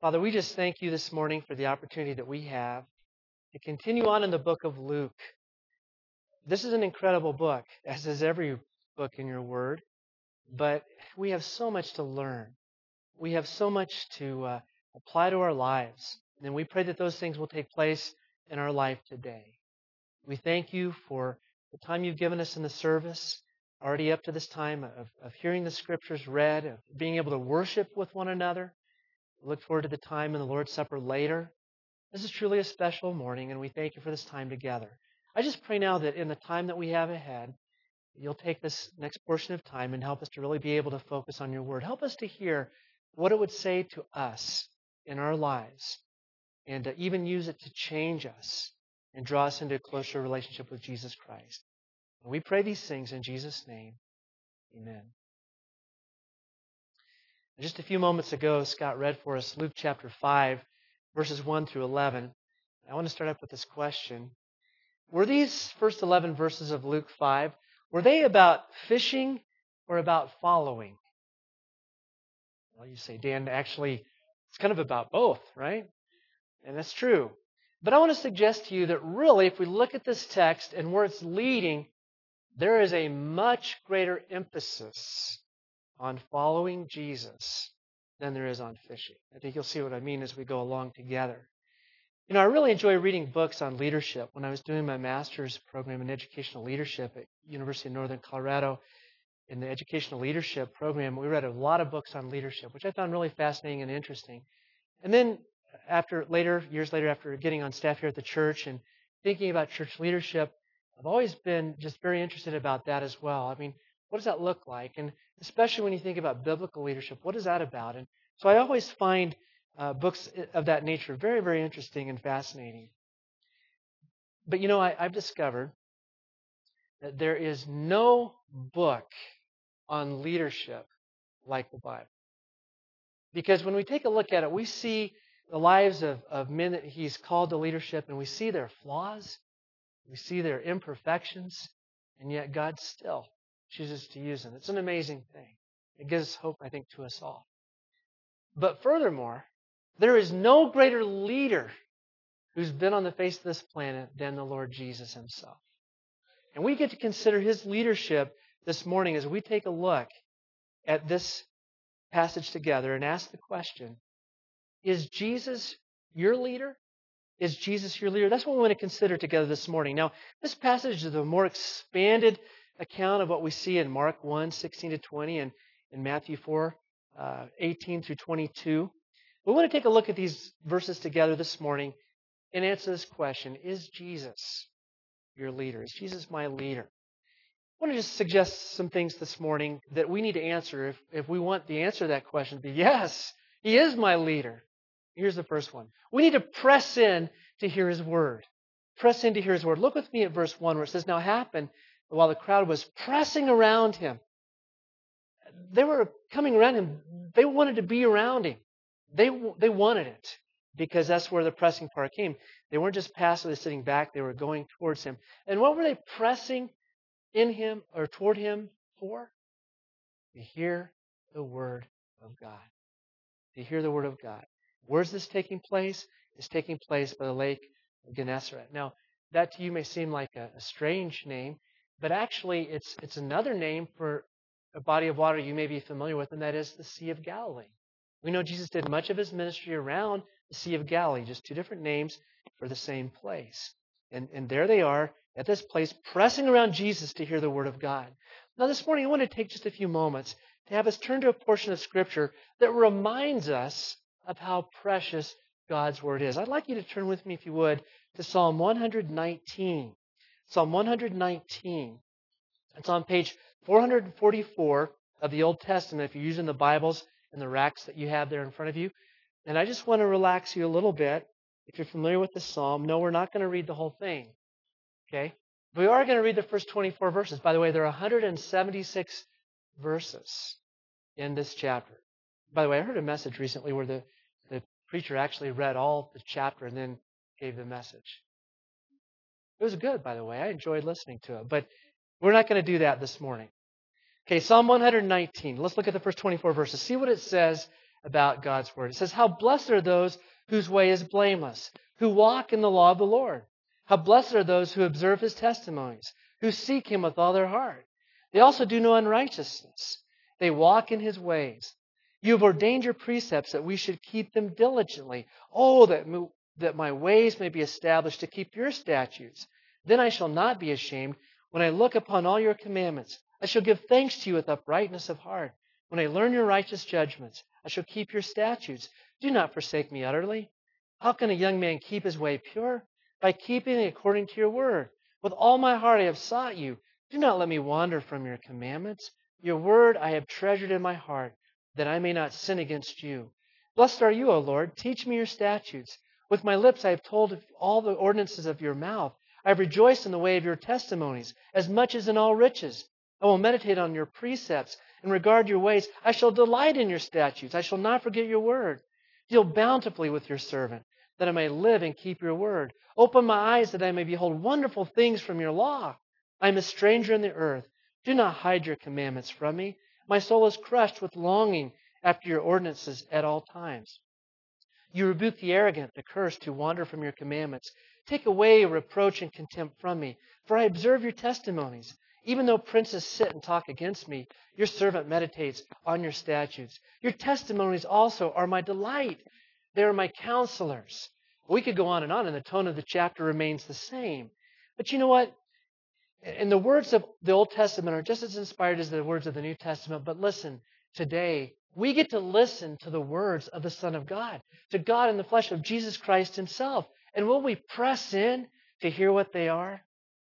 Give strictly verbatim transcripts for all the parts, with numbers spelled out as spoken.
Father, we just thank you this morning for the opportunity that we have to continue on in the book of Luke. This is an incredible book, as is every book in your word, but we have so much to learn. We have so much to uh, apply to our lives, and we pray that those things will take place in our life today. We thank you for the time you've given us in the service, already up to this time of, of hearing the Scriptures read, of being able to worship with one another. We look forward to the time in the Lord's Supper later. This is truly a special morning, and we thank you for this time together. I just pray now that in the time that we have ahead, you'll take this next portion of time and help us to really be able to focus on your word. Help us to hear what it would say to us in our lives, and to even use it to change us and draw us into a closer relationship with Jesus Christ. And we pray these things in Jesus' name. Amen. Just a few moments ago, Scott read for us Luke chapter five, verses one through eleven. I want to start up with this question. Were these first eleven verses of Luke five, were they about fishing or about following? Well, you say, Dan, actually, it's kind of about both, right? And that's true. But I want to suggest to you that really, if we look at this text and where it's leading, there is a much greater emphasis on following Jesus than there is on fishing. I think you'll see what I mean as we go along together. You know, I really enjoy reading books on leadership. When I was doing my master's program in educational leadership at University of Northern Colorado, in the educational leadership program, we read a lot of books on leadership, which I found really fascinating and interesting. And then after later, years later, after getting on staff here at the church and thinking about church leadership, I've always been just very interested about that as well. I mean, what does that look like? And especially when you think about biblical leadership, what is that about? And so I always find uh, books of that nature very, very interesting and fascinating. But you know, I, I've discovered that there is no book on leadership like the Bible. Because when we take a look at it, we see the lives of, of men that He's called to leadership, and we see their flaws, we see their imperfections, and yet God still chooses to use them. It's an amazing thing. It gives hope, I think, to us all. But furthermore, there is no greater leader who's been on the face of this planet than the Lord Jesus Himself. And we get to consider His leadership this morning as we take a look at this passage together and ask the question, is Jesus your leader? Is Jesus your leader? That's what we want to consider together this morning. Now, this passage is a more expanded account of what we see in Mark one, sixteen to twenty, and in Matthew four, uh, eighteen through twenty-two. We want to take a look at these verses together this morning and answer this question, is Jesus your leader? Is Jesus my leader? I want to just suggest some things this morning that we need to answer if, if we want the answer to that question to be, yes, He is my leader. Here's the first one. We need to press in to hear His word. Press in to hear His word. Look with me at verse one where it says, now happened while the crowd was pressing around Him. They were coming around Him. They wanted to be around Him. They, they wanted it because that's where the pressing part came. They weren't just passively sitting back. They were going towards Him. And what were they pressing in Him or toward Him for? To hear the word of God. To hear the word of God. Where's this taking place? It's taking place by the lake of Gennesaret. Now, that to you may seem like a, a strange name, but actually it's it's another name for a body of water you may be familiar with, and that is the Sea of Galilee. We know Jesus did much of His ministry around the Sea of Galilee, just two different names for the same place. And, and there they are at this place, pressing around Jesus to hear the word of God. Now this morning I want to take just a few moments to have us turn to a portion of Scripture that reminds us of how precious God's word is. I'd like you to turn with me, if you would, to Psalm one nineteen. Psalm one nineteen. It's on page four forty-four of the Old Testament, if you're using the Bibles and the racks that you have there in front of you. And I just want to relax you a little bit. If you're familiar with the psalm, no, we're not going to read the whole thing. Okay? We are going to read the first twenty-four verses. By the way, there are one hundred seventy-six verses in this chapter. By the way, I heard a message recently where the, the preacher actually read all the chapter and then gave the message. It was good, by the way. I enjoyed listening to it. But we're not going to do that this morning. Okay, Psalm one nineteen. Let's look at the first twenty-four verses. See what it says about God's word. It says, how blessed are those whose way is blameless, who walk in the law of the Lord. How blessed are those who observe his testimonies, who seek him with all their heart. They also do no unrighteousness. They walk in his ways. You have ordained your precepts that we should keep them diligently. Oh, that, that my ways may be established to keep your statutes. Then I shall not be ashamed when I look upon all your commandments. I shall give thanks to you with uprightness of heart. When I learn your righteous judgments, I shall keep your statutes. Do not forsake me utterly. How can a young man keep his way pure? By keeping it according to your word. With all my heart I have sought you. Do not let me wander from your commandments. Your word I have treasured in my heart, that I may not sin against you. Blessed are you, O Lord. Teach me your statutes. With my lips I have told all the ordinances of your mouth. I have rejoiced in the way of your testimonies, as much as in all riches. I will meditate on your precepts and regard your ways. I shall delight in your statutes. I shall not forget your word. Deal bountifully with your servant, that I may live and keep your word. Open my eyes that I may behold wonderful things from your law. I am a stranger in the earth. Do not hide your commandments from me. My soul is crushed with longing after your ordinances at all times. You rebuke the arrogant, the cursed, who wander from your commandments. Take away reproach and contempt from me, for I observe your testimonies. Even though princes sit and talk against me, your servant meditates on your statutes. Your testimonies also are my delight. They are my counselors. We could go on and on, and the tone of the chapter remains the same. But you know what? And the words of the Old Testament are just as inspired as the words of the New Testament. But listen, today, we get to listen to the words of the Son of God, to God in the flesh of Jesus Christ himself. And will we press in to hear what they are?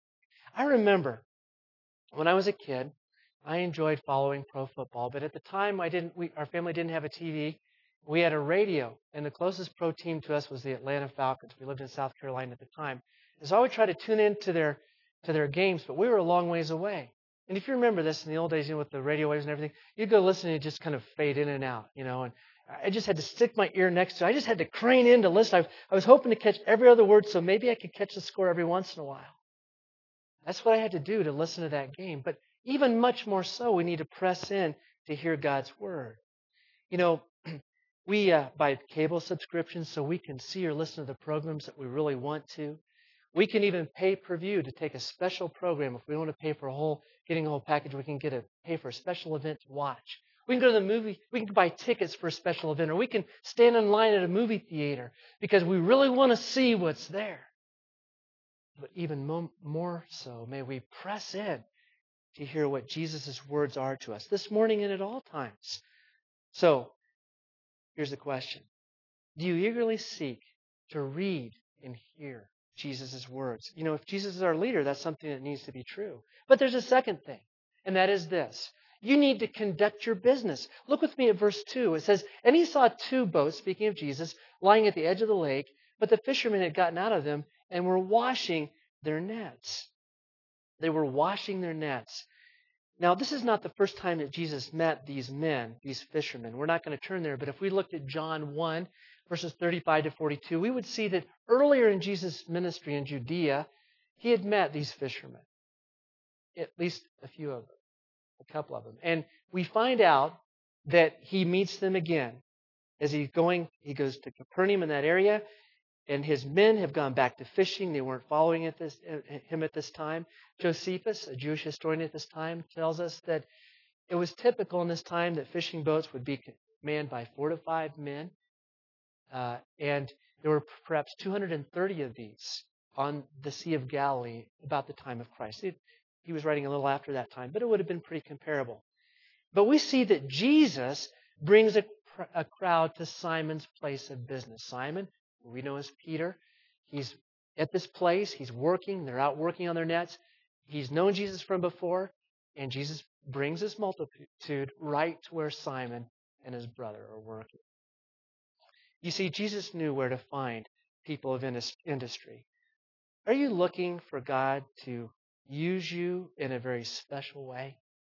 I remember when I was a kid, I enjoyed following pro football. But at the time, I didn't. We, our family didn't have a T V. We had a radio, and the closest pro team to us was the Atlanta Falcons. We lived in South Carolina at the time. And so I would try to tune into their to their games, but we were a long ways away. And if you remember this in the old days, you know, with the radio waves and everything, you'd go listen and it'd just kind of fade in and out, you know. And I just had to stick my ear next to it. I just had to crane in to listen. I, I was hoping to catch every other word, so maybe I could catch the score every once in a while. That's what I had to do to listen to that game. But even much more so, we need to press in to hear God's word. You know, we uh, buy cable subscriptions so we can see or listen to the programs that we really want to. We can even pay per view to take a special program. If we want to pay for a whole, getting a whole package, we can get a pay for a special event to watch. We can go to the movie. We can buy tickets for a special event, or we can stand in line at a movie theater because we really want to see what's there. But even mo- more so, may we press in to hear what Jesus' words are to us this morning and at all times. So, here's the question. Do you eagerly seek to read and hear Jesus' words? You know, if Jesus is our leader, that's something that needs to be true. But there's a second thing, and that is this. You need to conduct your business. Look with me at verse two. It says, and he saw two boats, speaking of Jesus, lying at the edge of the lake, but the fishermen had gotten out of them and were washing their nets. They were washing their nets. Now, this is not the first time that Jesus met these men, these fishermen. We're not going to turn there, but if we looked at John one, verses thirty-five to forty-two, we would see that earlier in Jesus' ministry in Judea, he had met these fishermen, at least a few of them, a couple of them. And we find out that he meets them again. As he's going, he goes to Capernaum in that area, and his men have gone back to fishing. They weren't following at this, him at this time. Josephus, a Jewish historian at this time, tells us that it was typical in this time that fishing boats would be manned by four to five men. Uh, and there were perhaps two hundred thirty of these on the Sea of Galilee about the time of Christ. It, he was writing a little after that time, but it would have been pretty comparable. But we see that Jesus brings a, a crowd to Simon's place of business. Simon, who we know as Peter, he's at this place. He's working. They're out working on their nets. He's known Jesus from before, and Jesus brings his multitude right to where Simon and his brother are working. You see, Jesus knew where to find people of industry. Are you looking for God to use you in a very special way?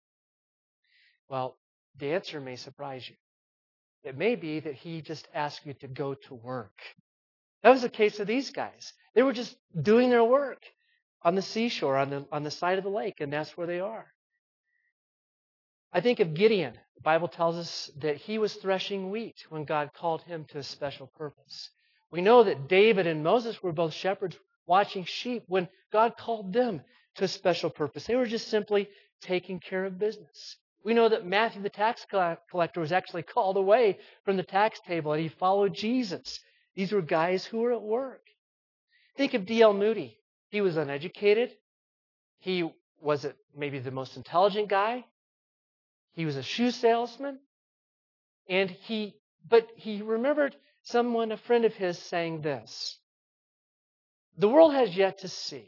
Well, the answer may surprise you. It may be that he just asked you to go to work. That was the case of these guys. They were just doing their work on the seashore, on the, on the side of the lake, and that's where they are. I think of Gideon. The Bible tells us that he was threshing wheat when God called him to a special purpose. We know that David and Moses were both shepherds watching sheep when God called them to a special purpose. They were just simply taking care of business. We know that Matthew the tax collector was actually called away from the tax table and he followed Jesus. These were guys who were at work. Think of D L Moody. He was uneducated. He wasn't maybe the most intelligent guy. He was a shoe salesman. And he, but he remembered someone, a friend of his, saying this: the world has yet to see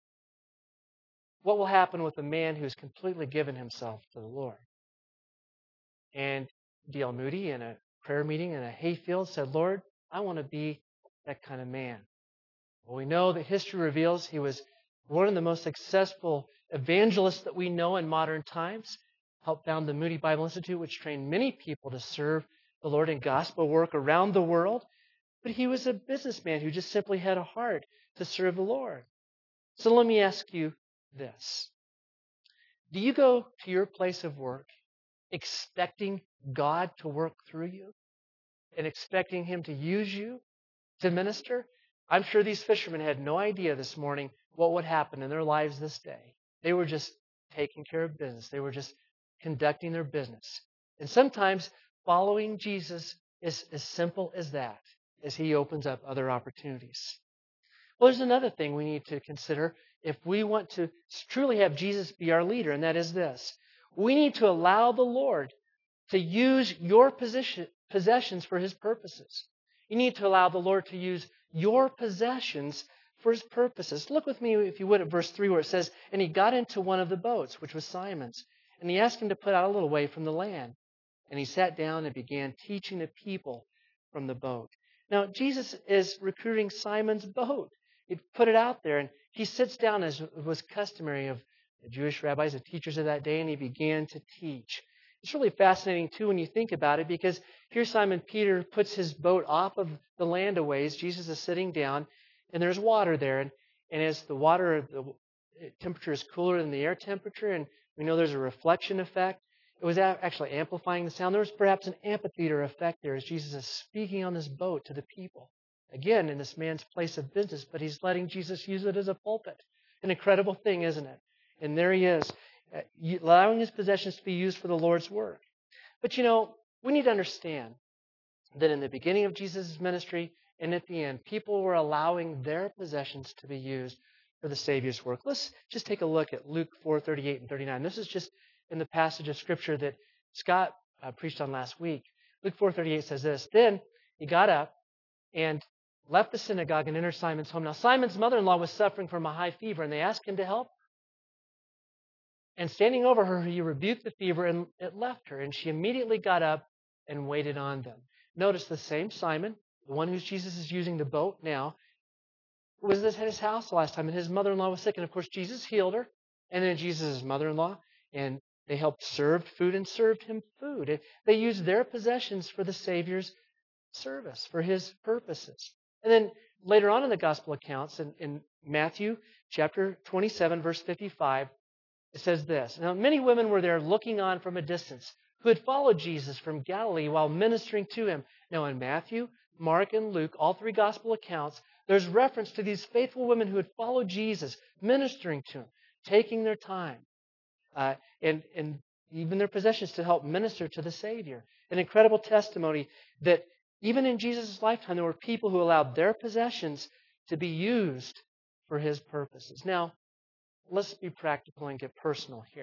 what will happen with a man who's completely given himself to the Lord. And D L Moody, in a prayer meeting in a hayfield, said, Lord, I want to be that kind of man. Well, we know that history reveals he was one of the most successful evangelists that we know in modern times. Helped found the Moody Bible Institute, which trained many people to serve the Lord in gospel work around the world. But he was a businessman who just simply had a heart to serve the Lord. So let me ask you this. Do you go to your place of work expecting God to work through you and expecting Him to use you to minister? I'm sure these fishermen had no idea this morning what would happen in their lives this day. They were just taking care of business. They were just conducting their business. And sometimes following Jesus is as simple as that, as He opens up other opportunities. Well, there's another thing we need to consider if we want to truly have Jesus be our leader, and that is this. We need to allow the Lord to use your position, possessions for His purposes. You need to allow the Lord to use your possessions for His purposes. Look with me, if you would, at verse three where it says, and he got into one of the boats, which was Simon's, and he asked him to put out a little way from the land. And he sat down and began teaching the people from the boat. Now, Jesus is recruiting Simon's boat. He put it out there, and he sits down, as was customary of the Jewish rabbis, the teachers of that day, and he began to teach. It's really fascinating, too, when you think about it, because here Simon Peter puts his boat off of the land a ways. Jesus is sitting down, and there's water there. And, and as the water, the temperature is cooler than the air temperature, and we know there's a reflection effect, it was actually amplifying the sound. There was perhaps an amphitheater effect there as Jesus is speaking on this boat to the people. Again, in this man's place of business, but he's letting Jesus use it as a pulpit. An incredible thing, isn't it? And there he is, allowing his possessions to be used for the Lord's work. But you know, we need to understand that in the beginning of Jesus' ministry and at the end, people were allowing their possessions to be used for the Savior's work. Let's just take a look at Luke four thirty-eight and thirty-nine. This is just in the passage of Scripture that Scott uh, preached on last week. Luke four thirty-eight says this, then he got up and left the synagogue and entered Simon's home. Now, Simon's mother-in-law was suffering from a high fever, and they asked him to help. And standing over her, he rebuked the fever, and it left her. And she immediately got up and waited on them. Notice the same Simon, the one who Jesus is using the boat now, was at his house the last time, and his mother-in-law was sick. And, of course, Jesus healed her, and then Jesus' mother-in-law, and they helped serve food and served him food. And they used their possessions for the Savior's service, for His purposes. And then later on in the gospel accounts, in, in Matthew chapter twenty-seven, verse fifty-five, it says this, now many women were there looking on from a distance who had followed Jesus from Galilee while ministering to Him. Now in Matthew, Mark, and Luke, all three gospel accounts, there's reference to these faithful women who had followed Jesus, ministering to Him, taking their time, uh, and, and even their possessions to help minister to the Savior. An incredible testimony that even in Jesus' lifetime, there were people who allowed their possessions to be used for His purposes. Now, let's be practical and get personal here.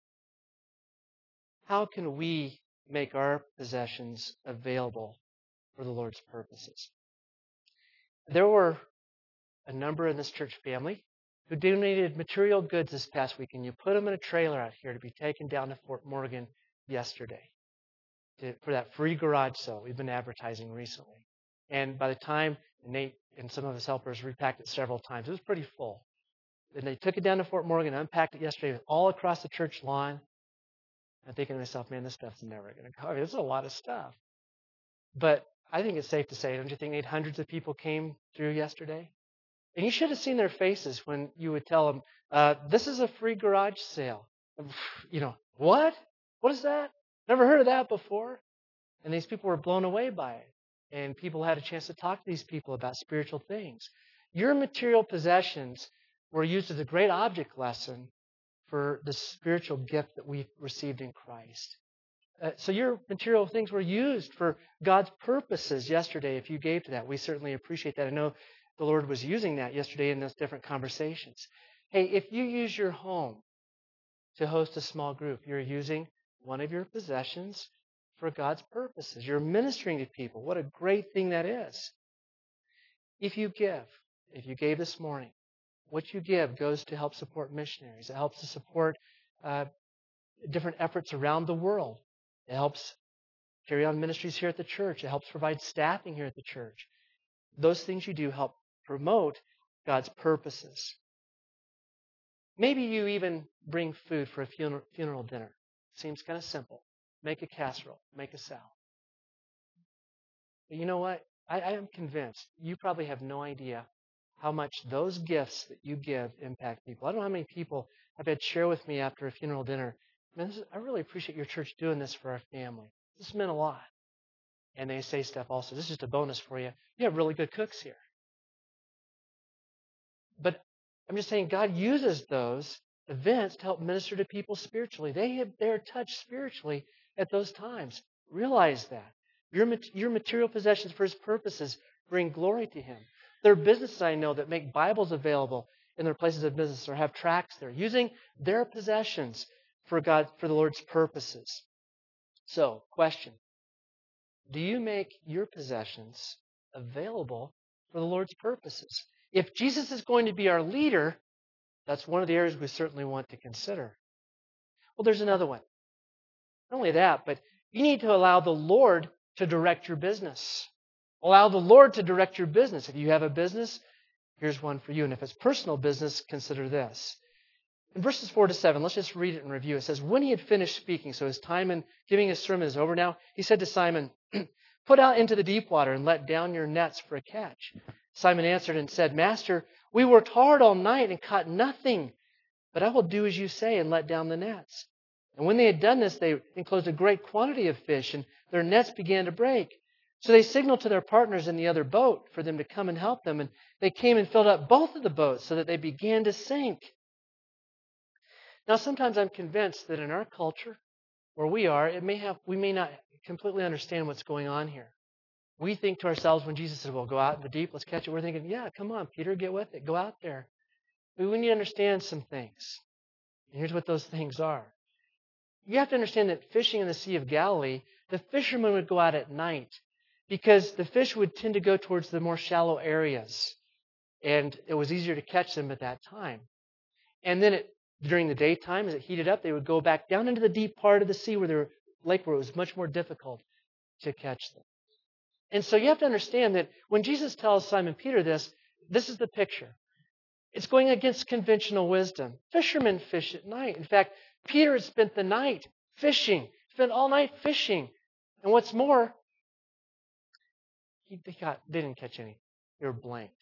How can we make our possessions available for the Lord's purposes? There were a number in this church family who donated material goods this past week, and you put them in a trailer out here to be taken down to Fort Morgan yesterday to, for that free garage sale we've been advertising recently. And by the time Nate and some of his helpers repacked it several times, it was pretty full. And they took it down to Fort Morgan, unpacked it yesterday all across the church lawn. I'm thinking to myself, man, this stuff's never going to go. I mean, this is a lot of stuff. But I think it's safe to say, don't you think, Nate, hundreds of people came through yesterday? And you should have seen their faces when you would tell them, uh, this is a free garage sale. You know, what? What is that? Never heard of that before. And these people were blown away by it. And people had a chance to talk to these people about spiritual things. Your material possessions were used as a great object lesson for the spiritual gift that we've received in Christ. Uh, so your material things were used for God's purposes yesterday if you gave to that. We certainly appreciate that. I know the Lord was using that yesterday in those different conversations. Hey, if you use your home to host a small group, you're using one of your possessions for God's purposes. You're ministering to people. What a great thing that is. If you give, if you gave this morning, what you give goes to help support missionaries. It helps to support uh, different efforts around the world. It helps carry on ministries here at the church. It helps provide staffing here at the church. Those things you do help promote God's purposes. Maybe you even bring food for a funeral, funeral dinner. Seems kind of simple. Make a casserole. Make a salad. But you know what? I, I am convinced you probably have no idea how much those gifts that you give impact people. I don't know how many people have had share with me after a funeral dinner, man, this is, I really appreciate your church doing this for our family. This meant a lot. And they say stuff also. This is just a bonus for you. You have really good cooks here. But I'm just saying God uses those events to help minister to people spiritually. They have, they're touched spiritually at those times. Realize that. Your, your material possessions for His purposes bring glory to Him. There are businesses I know that make Bibles available in their places of business or have tracts there, using their possessions for God, for the Lord's purposes. So, question. Do you make your possessions available for the Lord's purposes? If Jesus is going to be our leader, that's one of the areas we certainly want to consider. Well, there's another one. Not only that, but you need to allow the Lord to direct your business. Allow the Lord to direct your business. If you have a business, here's one for you. And if it's personal business, consider this. In verses four to seven, let's just read it and review. It says, when he had finished speaking, so his time in giving his sermon is over now, he said to Simon, put out into the deep water and let down your nets for a catch. Simon answered and said, Master, we worked hard all night and caught nothing, but I will do as you say and let down the nets. And when they had done this, they enclosed a great quantity of fish, and their nets began to break. So they signaled to their partners in the other boat for them to come and help them, and they came and filled up both of the boats so that they began to sink. Now, sometimes I'm convinced that in our culture, where we are, it may have we may not completely understand what's going on here. We think to ourselves when Jesus says, well, go out in the deep, let's catch it. We're thinking, yeah, come on, Peter, get with it. Go out there. But we need to understand some things. And here's what those things are. You have to understand that fishing in the Sea of Galilee, the fishermen would go out at night because the fish would tend to go towards the more shallow areas. And it was easier to catch them at that time. And then it, during the daytime, as it heated up, they would go back down into the deep part of the sea where there lake where it was much more difficult to catch them. And so you have to understand that when Jesus tells Simon Peter this, this is the picture. It's going against conventional wisdom. Fishermen fish at night. In fact, Peter had spent the night fishing, spent all night fishing. And what's more, he, they, got, they didn't catch any. They were blanked.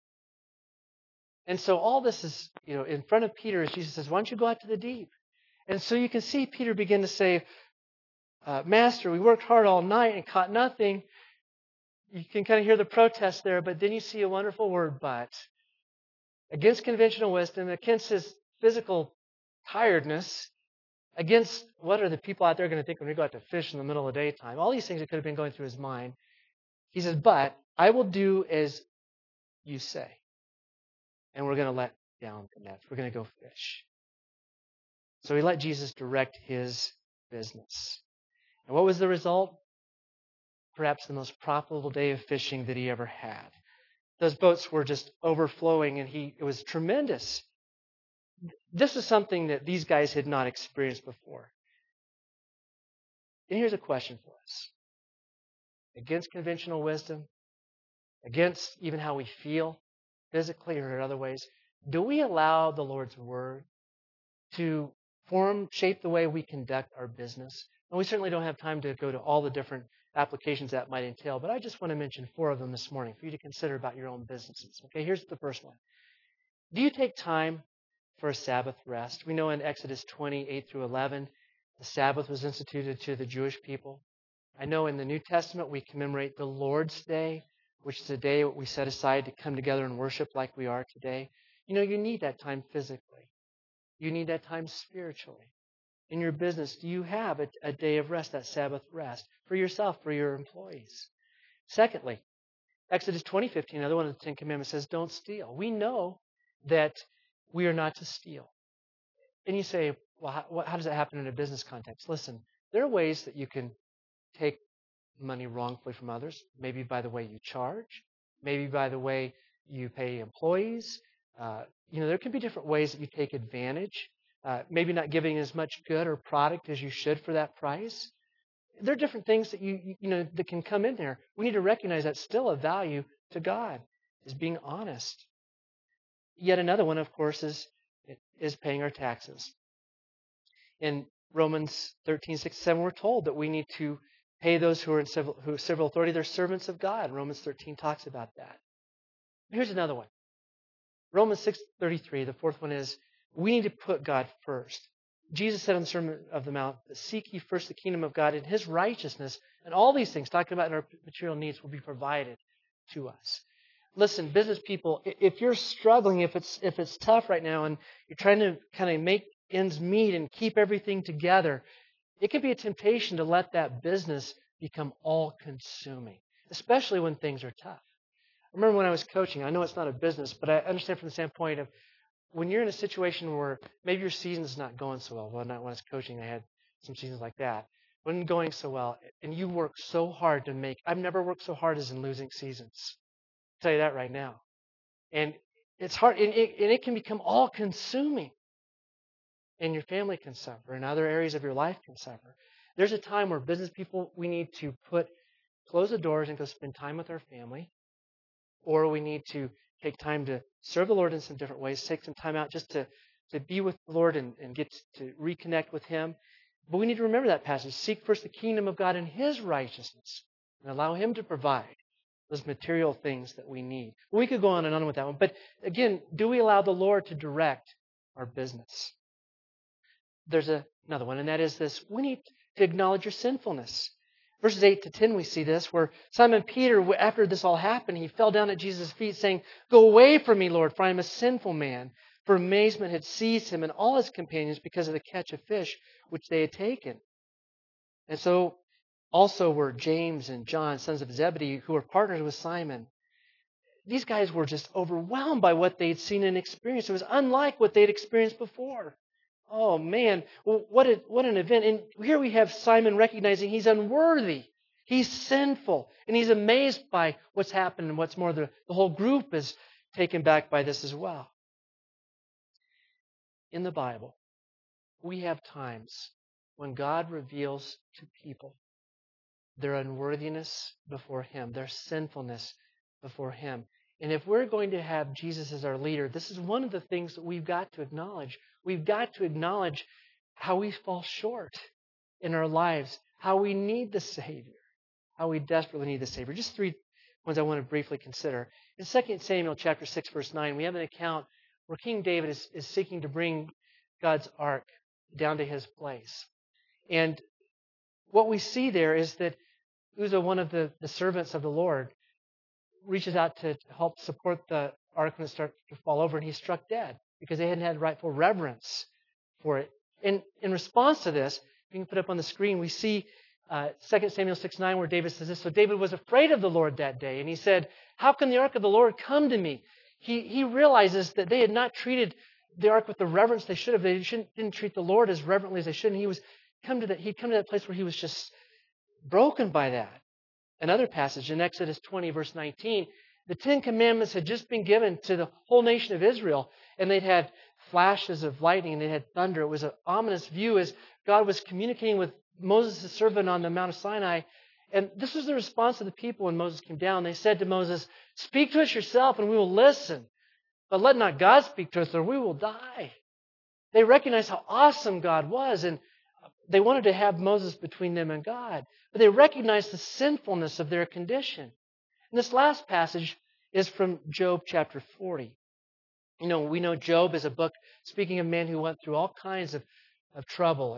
And so all this is, you know, in front of Peter as Jesus says, why don't you go out to the deep? And so you can see Peter begin to say, uh, Master, we worked hard all night and caught nothing. You can kind of hear the protest there, but then you see a wonderful word, but. Against conventional wisdom, against his physical tiredness, against what are the people out there going to think when we go out to fish in the middle of the daytime? All these things that could have been going through his mind. He says, but I will do as you say. And we're going to let down the nets. We're going to go fish. So he let Jesus direct his business. And what was the result? Perhaps the most profitable day of fishing that he ever had. Those boats were just overflowing, and he it was tremendous. This is something that these guys had not experienced before. And here's a question for us. Against conventional wisdom, against even how we feel physically or in other ways, do we allow the Lord's Word to form, shape the way we conduct our business? And we certainly don't have time to go to all the different applications that might entail, but I just want to mention four of them this morning for you to consider about your own businesses. Okay, here's the first one. Do you take time for a Sabbath rest? We know in Exodus twenty-eight through eleven, The Sabbath was instituted to the Jewish people. I know in the New Testament we commemorate the Lord's Day, which is a day we set aside to come together and worship like we are today. You know, you need that time physically. You need that time spiritually. In your business, do you have a, a day of rest, that Sabbath rest, for yourself, for your employees? Secondly, Exodus twenty fifteen, another one of the Ten Commandments, says, don't steal. We know that we are not to steal. And you say, well, how, what, how does that happen in a business context? Listen, there are ways that you can take money wrongfully from others, maybe by the way you charge, maybe by the way you pay employees. Uh, you know, there can be different ways that you take advantage, uh, maybe not giving as much good or product as you should for that price. There are different things that you, you know, that can come in there. We need to recognize that's still a value to God, is being honest. Yet another one, of course, is, is paying our taxes. In Romans thirteen, six, seven, we're told that we need to pay those who are in civil, who are civil authority. They're servants of God. Romans thirteen talks about that. Here's another one. Romans six thirty-three, the fourth one is, we need to put God first. Jesus said on the Sermon of the Mount, seek ye first the kingdom of God and His righteousness, and all these things, talking about our material needs, will be provided to us. Listen, business people, if you're struggling, if it's if it's tough right now, and you're trying to kind of make ends meet and keep everything together, it can be a temptation to let that business become all-consuming, especially when things are tough. I remember when I was coaching, I know it's not a business, but I understand from the standpoint of when you're in a situation where maybe your season's not going so well. Well, not when I was coaching, I had some seasons like that. When going so well, and you work so hard to make, I've never worked so hard as in losing seasons. I'll tell you that right now. And it's hard, and it, and it can become all-consuming. And your family can suffer, and other areas of your life can suffer. There's a time where business people, we need to put, close the doors and go spend time with our family, or we need to take time to serve the Lord in some different ways, take some time out just to, to be with the Lord and, and get to reconnect with Him. But we need to remember that passage. Seek first the kingdom of God and His righteousness, and allow Him to provide those material things that we need. We could go on and on with that one. But again, do we allow the Lord to direct our business? There's a, another one, and that is this. We need to acknowledge your sinfulness. Verses eight to ten, we see this, where Simon Peter, after this all happened, he fell down at Jesus' feet saying, go away from me, Lord, for I am a sinful man. For amazement had seized him and all his companions because of the catch of fish which they had taken. And so also were James and John, sons of Zebedee, who were partners with Simon. These guys were just overwhelmed by what they'd seen and experienced. It was unlike what they'd experienced before. Oh, man, well, what, a, what an event. And here we have Simon recognizing he's unworthy. He's sinful. And he's amazed by what's happened. And what's more, the, the whole group is taken back by this as well. In the Bible, we have times when God reveals to people their unworthiness before Him, their sinfulness before Him. And if we're going to have Jesus as our leader, this is one of the things that we've got to acknowledge. We've got to acknowledge how we fall short in our lives, how we need the Savior, how we desperately need the Savior. Just three ones I want to briefly consider. In Second Samuel chapter six, verse nine, we have an account where King David is, is seeking to bring God's ark down to his place. And what we see there is that Uzzah, one of the, the servants of the Lord, reaches out to help support the ark when it starts to fall over, and he's struck dead because they hadn't had rightful reverence for it. And in response to this, you can put up on the screen, we see uh, Second Samuel six nine where David says this. So David was afraid of the Lord that day, and he said, how can the ark of the Lord come to me? He, he realizes that they had not treated the ark with the reverence they should have. They shouldn't, didn't treat the Lord as reverently as they should. And he was come to that. He'd come to that place where he was just broken by that. Another passage in Exodus twenty, verse nineteen, the Ten Commandments had just been given to the whole nation of Israel, and they'd had flashes of lightning, and they had thunder. It was an ominous view as God was communicating with Moses' servant on the Mount of Sinai. And this was the response of the people when Moses came down. They said to Moses, speak to us yourself, and we will listen. But let not God speak to us, or we will die. They recognized how awesome God was, and they wanted to have Moses between them and God. But they recognized the sinfulness of their condition. And this last passage is from Job chapter forty. You know, we know Job is a book speaking of men who went through all kinds of, of trouble. And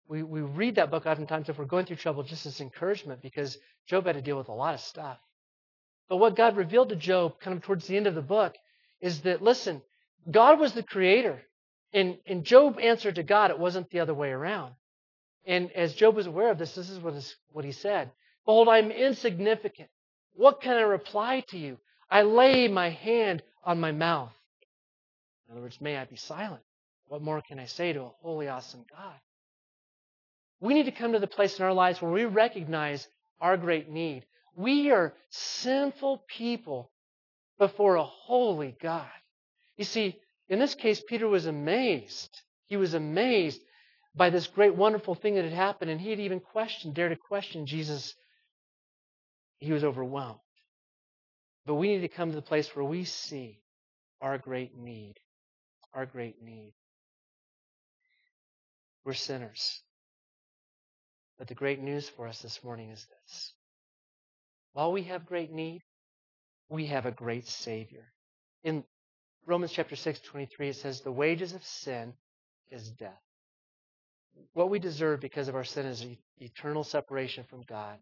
we, we read that book oftentimes if we're going through trouble just as encouragement because Job had to deal with a lot of stuff. But what God revealed to Job kind of towards the end of the book is that, listen, God was the creator. And, and Job answered to God. It wasn't the other way around. And as Job was aware of this, this is what, is, what he said. Behold, I am insignificant. What can I reply to you? I lay my hand on my mouth. In other words, may I be silent. What more can I say to a holy, awesome God? We need to come to the place in our lives where we recognize our great need. We are sinful people before a holy God. You see, in this case, Peter was amazed. He was amazed by this great, wonderful thing that had happened, and he had even questioned, dared to question Jesus. He was overwhelmed. But we need to come to the place where we see our great need. Our great need. We're sinners. But the great news for us this morning is this. While we have great need, we have a great Savior. In Romans chapter six, twenty-three, it says, the wages of sin is death. What we deserve because of our sin is eternal separation from God.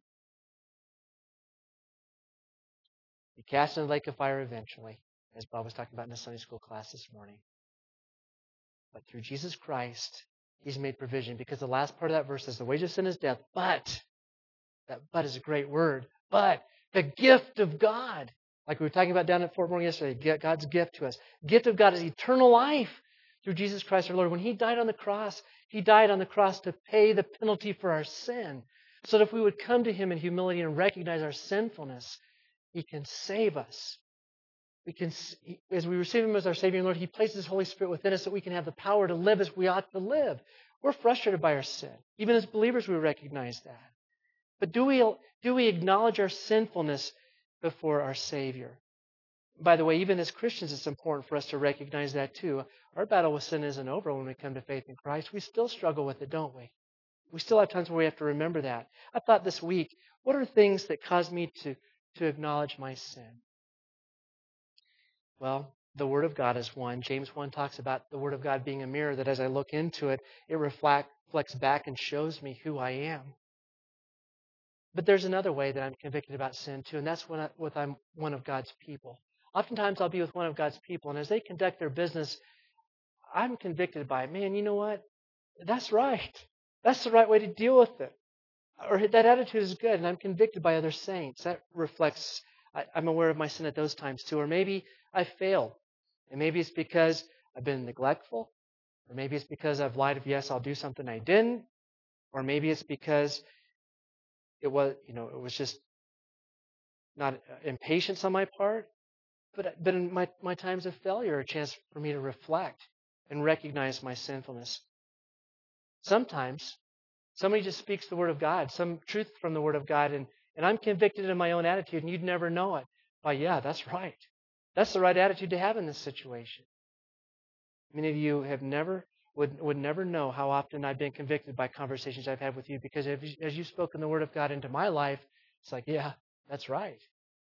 Be cast in the lake of fire eventually, as Bob was talking about in the Sunday school class this morning. But through Jesus Christ, He's made provision, because the last part of that verse says, the wages of sin is death, but, that but is a great word, but the gift of God, like we were talking about down at Fort Morgan yesterday, God's gift to us. Gift of God is eternal life through Jesus Christ our Lord. When He died on the cross, He died on the cross to pay the penalty for our sin, so that if we would come to Him in humility and recognize our sinfulness, He can save us. We can, as we receive Him as our Savior and Lord, He places His Holy Spirit within us so we can have the power to live as we ought to live. We're frustrated by our sin. Even as believers, we recognize that. But do we, do we acknowledge our sinfulness before our Savior? By the way, even as Christians, it's important for us to recognize that too. Our battle with sin isn't over when we come to faith in Christ. We still struggle with it, don't we? We still have times where we have to remember that. I thought this week, what are things that cause me to, to acknowledge my sin? Well, the Word of God is one. James one talks about the Word of God being a mirror that as I look into it, it reflect, reflects back and shows me who I am. But there's another way that I'm convicted about sin too, and that's when, I, when I'm one of God's people. Oftentimes I'll be with one of God's people, and as they conduct their business, I'm convicted by, man, you know what? That's right. That's the right way to deal with it. Or that attitude is good, and I'm convicted by other saints. That reflects, I, I'm aware of my sin at those times too. Or maybe I failed. And maybe it's because I've been neglectful. Or maybe it's because I've lied of yes, I'll do something I didn't. Or maybe it's because it was, you know, it was just not impatience on my part. But, but in my, my times of failure, a chance for me to reflect and recognize my sinfulness. Sometimes somebody just speaks the Word of God, some truth from the Word of God, and, and I'm convicted in my own attitude, and you'd never know it. Why, yeah, that's right. That's the right attitude to have in this situation. Many of you have never would would never know how often I've been convicted by conversations I've had with you, because as, you, as you've spoken the Word of God into my life, it's like, yeah, that's right.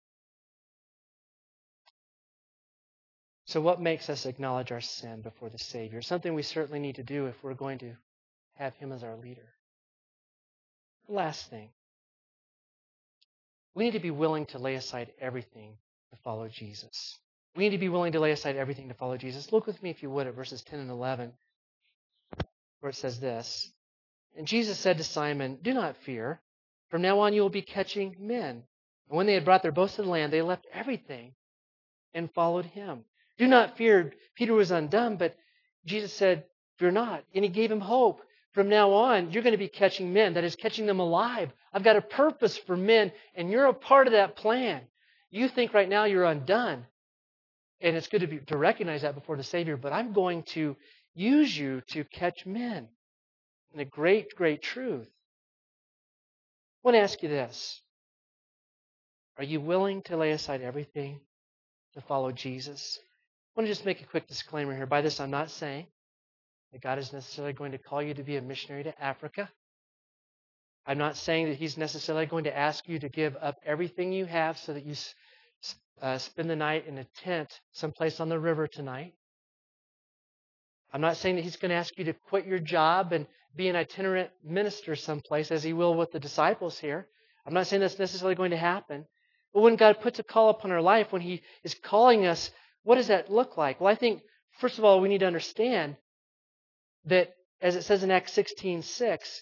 So what makes us acknowledge our sin before the Savior? Something we certainly need to do if we're going to have Him as our leader. The last thing. We need to be willing to lay aside everything to follow Jesus. We need to be willing to lay aside everything to follow Jesus. Look with me, if you would, at verses ten and eleven, where it says this. And Jesus said to Simon, do not fear. From now on you will be catching men. And when they had brought their boats to the land, they left everything and followed Him. Do not fear. Peter was undone, but Jesus said, fear not. And He gave him hope. From now on, you're going to be catching men. That is, catching them alive. I've got a purpose for men, and you're a part of that plan. You think right now you're undone. And it's good to, be, to recognize that before the Savior, but I'm going to use you to catch men. And a great, great truth. I want to ask you this. Are you willing to lay aside everything to follow Jesus? I want to just make a quick disclaimer here. By this, I'm not saying that God is necessarily going to call you to be a missionary to Africa. I'm not saying that He's necessarily going to ask you to give up everything you have so that you uh, spend the night in a tent someplace on the river tonight. I'm not saying that He's going to ask you to quit your job and, be an itinerant minister someplace, as he will with the disciples here. I'm not saying that's necessarily going to happen. But when God puts a call upon our life, when He is calling us, what does that look like? Well, I think, first of all, we need to understand that, as it says in Acts sixteen six,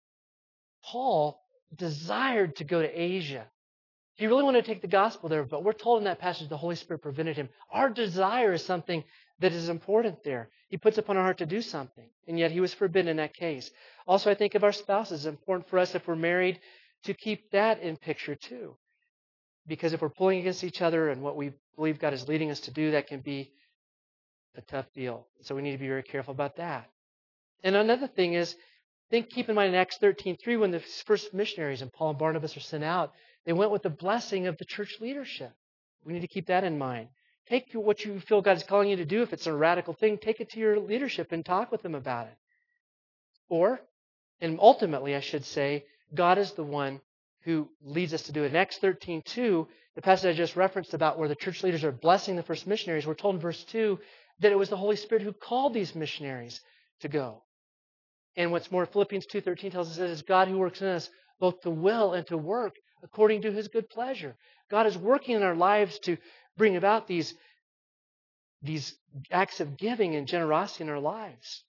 Paul desired to go to Asia. He really wanted to take the gospel there, but we're told in that passage the Holy Spirit prevented him. Our desire is something that is important there. He puts upon our heart to do something, and yet he was forbidden in that case. Also, I think of our spouses. It's important for us, if we're married, to keep that in picture too. Because if we're pulling against each other and what we believe God is leading us to do, that can be a tough deal. So we need to be very careful about that. And another thing is, think, keep in mind in Acts thirteen three, when the first missionaries and Paul and Barnabas are sent out, they went with the blessing of the church leadership. We need to keep that in mind. Take what you feel God is calling you to do. If it's a radical thing, take it to your leadership and talk with them about it. Or, and ultimately I should say, God is the one who leads us to do it. In Acts thirteen two, the passage I just referenced about where the church leaders are blessing the first missionaries, we're told in verse two that it was the Holy Spirit who called these missionaries to go. And what's more, Philippians two thirteen tells us that it's God who works in us both to will and to work according to His good pleasure. God is working in our lives to bring about these, these acts of giving and generosity in our lives.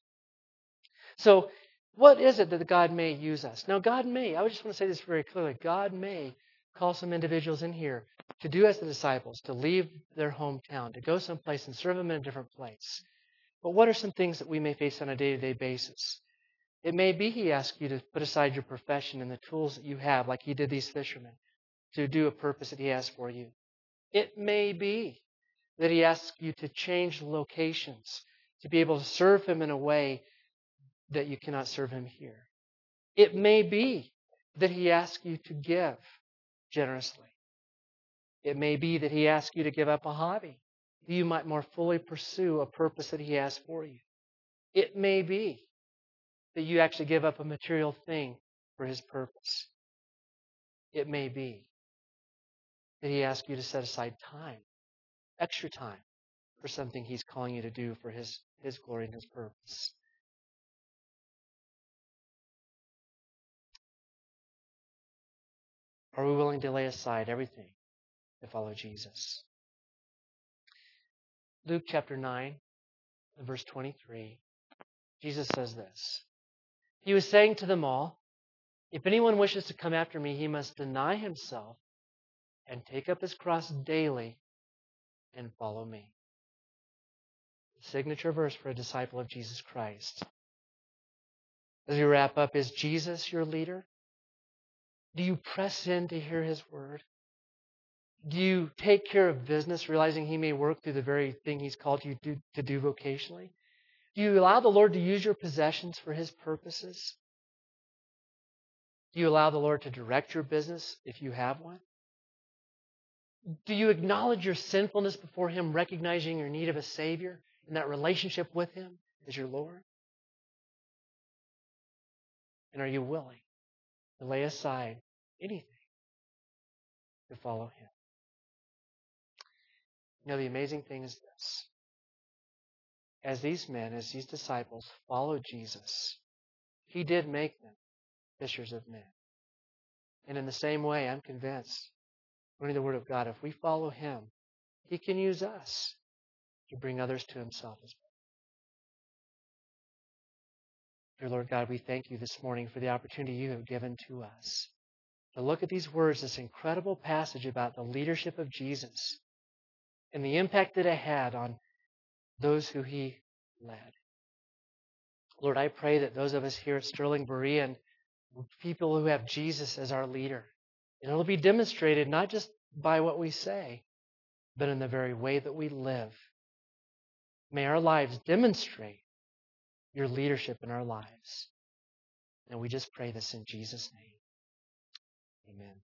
So, what is it that God may use us? Now, God may, I just want to say this very clearly, God may call some individuals in here to do as the disciples, to leave their hometown, to go someplace and serve them in a different place. But what are some things that we may face on a day-to-day basis? It may be He asks you to put aside your profession and the tools that you have, like He did these fishermen, to do a purpose that He has for you. It may be that He asks you to change locations, to be able to serve Him in a way that you cannot serve Him here. It may be that He asks you to give generously. It may be that He asks you to give up a hobby that you might more fully pursue a purpose that He has for you. It may be that you actually give up a material thing for His purpose. It may be that He asks you to set aside time, extra time, for something He's calling you to do for His, His glory and His purpose. Are we willing to lay aside everything to follow Jesus? Luke chapter nine, verse twenty-three, Jesus says this. He was saying to them all, "If anyone wishes to come after me, he must deny himself and take up his cross daily and follow me." The signature verse for a disciple of Jesus Christ. As we wrap up, is Jesus your leader? Do you press in to hear His word? Do you take care of business, realizing He may work through the very thing He's called you to, to do vocationally? Do you allow the Lord to use your possessions for His purposes? Do you allow the Lord to direct your business if you have one? Do you acknowledge your sinfulness before Him, recognizing your need of a Savior and that relationship with Him as your Lord? And are you willing to lay aside anything to follow Him? You know, the amazing thing is this. As these men, as these disciples followed Jesus, He did make them fishers of men. And in the same way, I'm convinced, according to the Word of God, if we follow Him, He can use us to bring others to Himself as well. Dear Lord God, we thank You this morning for the opportunity You have given to us to look at these words, this incredible passage about the leadership of Jesus and the impact that it had on those who He led. Lord, I pray that those of us here at Sterling Berean, people who have Jesus as our leader, and it'll be demonstrated not just by what we say, but in the very way that we live. May our lives demonstrate Your leadership in our lives. And we just pray this in Jesus' name. Amen.